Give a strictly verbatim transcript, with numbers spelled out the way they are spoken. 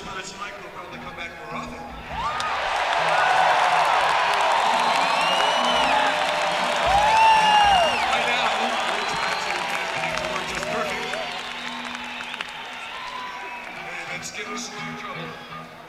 This mic will probably come back more often. By now, Rich Matson and everything work just perfect. Hey, that's giving us a little trouble.